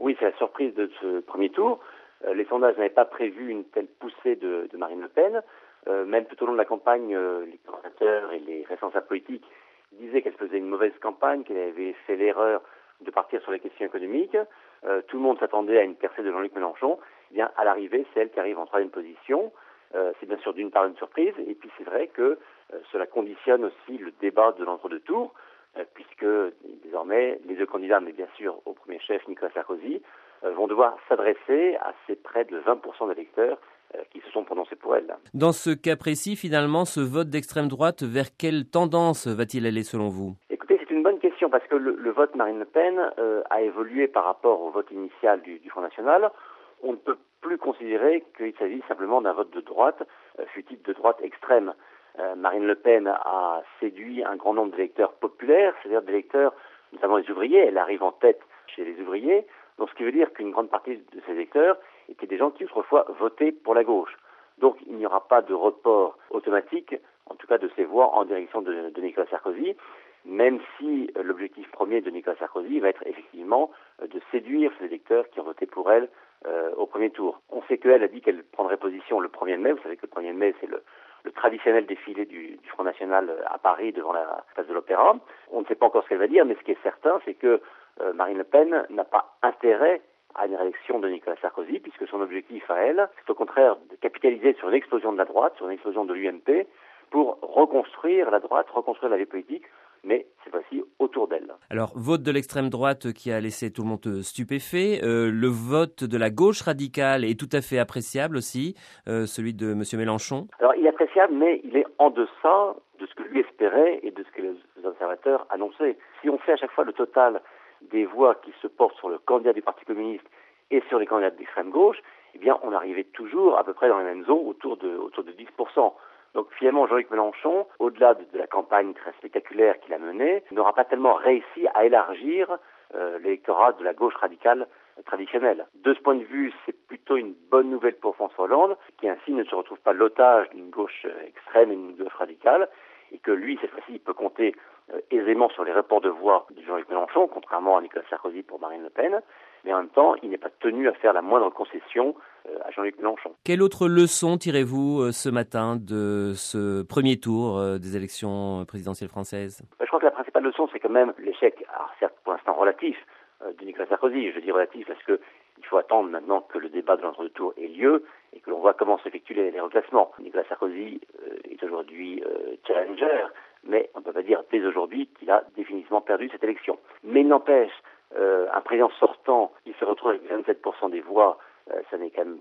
Oui, c'est la surprise de ce premier tour. Les sondages n'avaient pas prévu une telle poussée de Marine Le Pen. Même tout au long de la campagne, les commentateurs et les responsables politiques disaient qu'elle faisait une mauvaise campagne, qu'elle avait fait l'erreur de partir sur les questions économiques. Tout le monde s'attendait à une percée de Jean-Luc Mélenchon. Eh bien, à l'arrivée, c'est elle qui arrive en troisième position. C'est bien sûr d'une part une surprise, et puis c'est vrai que cela conditionne aussi le débat de l'entre-deux tours, puisque désormais les deux candidats, mais bien sûr au premier chef Nicolas Sarkozy, vont devoir s'adresser à ces près de 20% d'électeurs qui se sont prononcés pour elle. Dans ce cas précis, finalement, ce vote d'extrême droite, vers quelle tendance va-t-il aller selon vous ? Écoutez, c'est une bonne question parce que le vote Marine Le Pen a évolué par rapport au vote initial du Front National. On ne peut plus considérer qu'il s'agit simplement d'un vote de droite, fut-il de droite extrême. Marine Le Pen a séduit un grand nombre d'électeurs populaires, c'est-à-dire d'électeurs, notamment les ouvriers. Elle arrive en tête chez les ouvriers, donc ce qui veut dire qu'une grande partie de ces électeurs étaient des gens qui autrefois votaient pour la gauche. Donc il n'y aura pas de report automatique, en tout cas de ces voix en direction de Nicolas Sarkozy, même si l'objectif premier de Nicolas Sarkozy va être effectivement de séduire ces électeurs qui ont voté pour elle au premier tour. On sait qu'elle a dit qu'elle prendrait position le 1er mai. Vous savez que le 1er mai, c'est le traditionnel défilé du Front National à Paris devant la place de l'Opéra. On ne sait pas encore ce qu'elle va dire, mais ce qui est certain, c'est que Marine Le Pen n'a pas intérêt à une réélection de Nicolas Sarkozy, puisque son objectif à elle, c'est au contraire de capitaliser sur une explosion de la droite, sur une explosion de l'UMP, pour reconstruire la droite, reconstruire la vie politique, mais cette fois-ci autour d'elle. Alors, vote de l'extrême droite qui a laissé tout le monde stupéfait. Le vote de la gauche radicale est tout à fait appréciable aussi, celui de M. Mélenchon. Alors, il est appréciable, mais il est en deçà de ce que lui espérait et de ce que les observateurs annonçaient. Si on fait à chaque fois le total des voix qui se portent sur le candidat du Parti communiste et sur les candidats d'extrême gauche, eh bien, on arrivait toujours à peu près dans les mêmes eaux, autour de 10%. Donc finalement, Jean-Luc Mélenchon, au-delà de la campagne très spectaculaire qu'il a menée, n'aura pas tellement réussi à élargir l'électorat de la gauche radicale traditionnelle. De ce point de vue, c'est plutôt une bonne nouvelle pour François Hollande, qui ainsi ne se retrouve pas l'otage d'une gauche extrême et d'une gauche radicale, et que lui, cette fois-ci, il peut compter aisément sur les reports de voix de Jean-Luc Mélenchon, contrairement à Nicolas Sarkozy pour Marine Le Pen, mais en même temps, il n'est pas tenu à faire la moindre concession à Jean-Luc Mélenchon. Quelle autre leçon tirez-vous ce matin de ce premier tour des élections présidentielles françaises ? Je crois que la principale leçon, c'est quand même l'échec, alors certes pour l'instant relatif, de Nicolas Sarkozy. Je dis relatif parce que il faut attendre maintenant que le débat de l'entre-deux tours ait lieu et que l'on voit comment s'effectuent les reclassements. Nicolas Sarkozy est aujourd'hui challenger, mais on ne peut pas dire dès aujourd'hui qu'il a définitivement perdu cette élection. Mais il n'empêche, un président sortant qui se retrouve avec 27% des voix, ça n'est quand même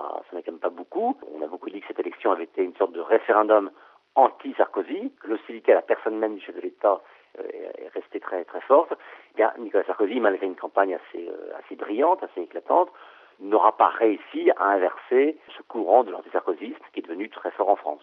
pas beaucoup. On a beaucoup dit que cette élection avait été une sorte de référendum anti-Sarkozy, que l'hostilité à la personne même du chef de l'État est restée très très forte. Eh bien, Nicolas Sarkozy, malgré une campagne assez brillante, assez éclatante, n'aura pas réussi à inverser ce courant de l'anti-sarkozisme qui est devenu très fort en France.